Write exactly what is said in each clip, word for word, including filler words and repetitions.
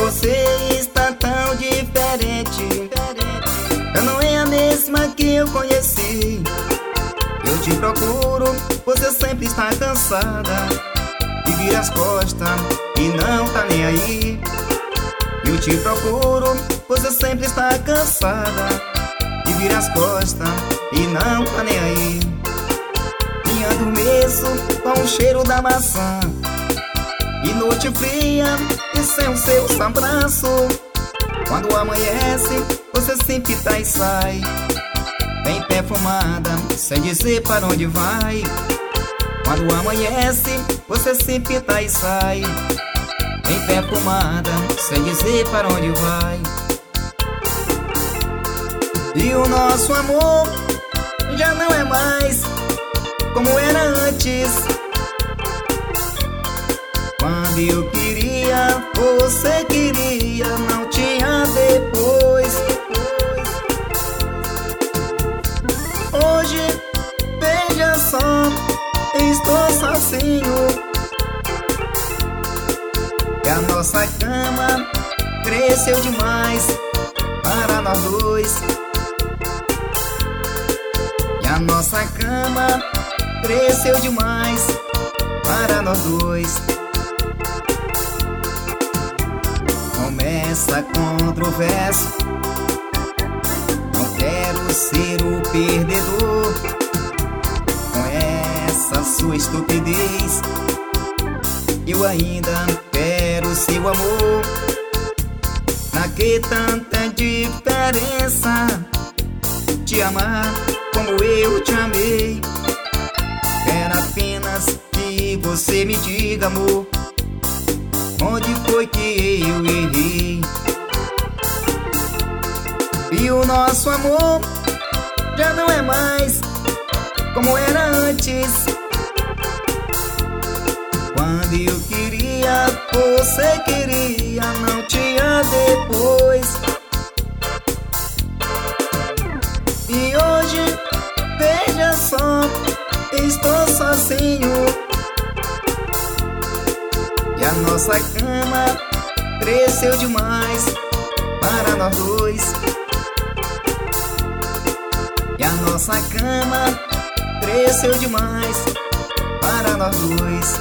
você está tão diferente. Já não é a mesma que eu conheci. Eu te procuro, você sempre está cansada e vira as costas e não tá nem aí. Eu te procuro, você sempre está cansada e vira as costas e não tá nem aí. Me adormeço com o cheiro da maçã e noite fria e sem o seu abraço. Quando amanhece, você sempre tá e sai, bem perfumada, sem dizer para onde vai. Quando amanhece, você sempre tá e sai, bem perfumada, sem dizer para onde vai. E o nosso amor já não é mais como era antes. Quando eu queria, você queria, não tinha depois. Hoje, veja só, estou sozinho e a nossa cama cresceu demais para nós dois. E a nossa cama cresceu demais para nós dois. Começa controverso, não quero ser o perdedor. Com essa sua estupidez, eu ainda quero seu amor. Na que tanta diferença te amar como eu te amei. Quero apenas que você me diga, amor, onde foi que eu errei. E o nosso amor já não é mais como era antes. Quando eu queria, você queria, não tinha depois. E hoje, veja só, estou sozinho e a nossa cama cresceu demais para nós dois. E a nossa cama cresceu demais para nós dois.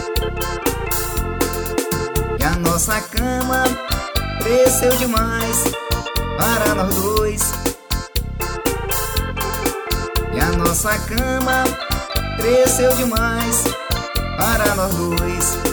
E a nossa cama cresceu demais para nós dois. E a nossa cama cresceu demais para nós dois.